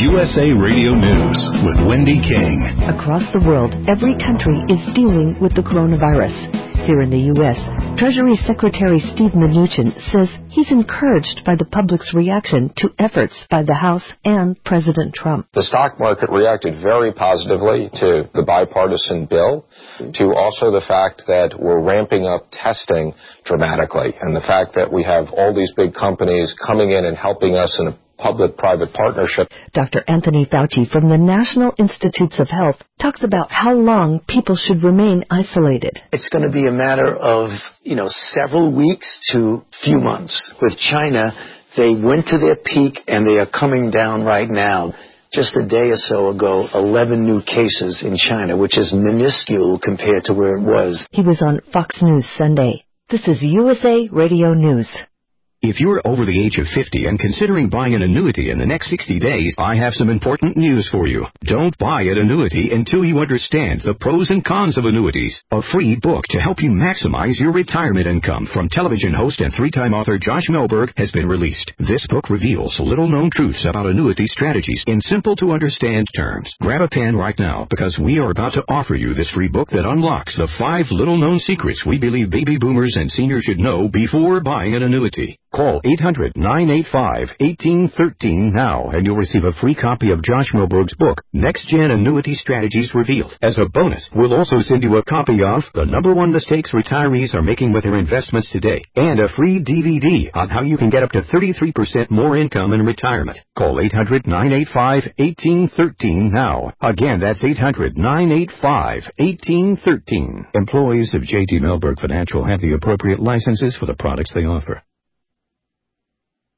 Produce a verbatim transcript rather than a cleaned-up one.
U S A Radio News with Wendy King. Across the world, every country is dealing with the coronavirus. Here in the U S, Treasury Secretary Steve Mnuchin says he's encouraged by the public's reaction to efforts by the House and President Trump. The stock market reacted very positively to the bipartisan bill, to also the fact that we're ramping up testing dramatically, and the fact that we have all these big companies coming in and helping us in a public-private partnership. Doctor Anthony Fauci from the National Institutes of Health talks about how long people should remain isolated. It's going to be a matter of, you know, several weeks to few months. With China, they went to their peak and they are coming down right now. Just a day or so ago, eleven new cases in China, which is minuscule compared to where it was. He was on Fox News Sunday. This is U S A Radio News. If you're over the age of fifty and considering buying an annuity in the next sixty days, I have some important news for you. Don't buy an annuity until you understand the pros and cons of annuities. A free book to help you maximize your retirement income from television host and three-time author Josh Melberg has been released. This book reveals little-known truths about annuity strategies in simple-to-understand terms. Grab a pen right now because we are about to offer you this free book that unlocks the five little-known secrets we believe baby boomers and seniors should know before buying an annuity. Call eight hundred, nine eight five, one eight one three now and you'll receive a free copy of Josh Melberg's book, Next Gen Annuity Strategies Revealed. As a bonus, we'll also send you a copy of The Number One Mistakes Retirees Are Making with Their Investments Today and a free D V D on how you can get up to thirty-three percent more income in retirement. Call eight hundred, nine eight five, one eight one three now. Again, that's eight hundred, nine eight five, one eight one three. Employees of J D Melberg Financial have the appropriate licenses for the products they offer.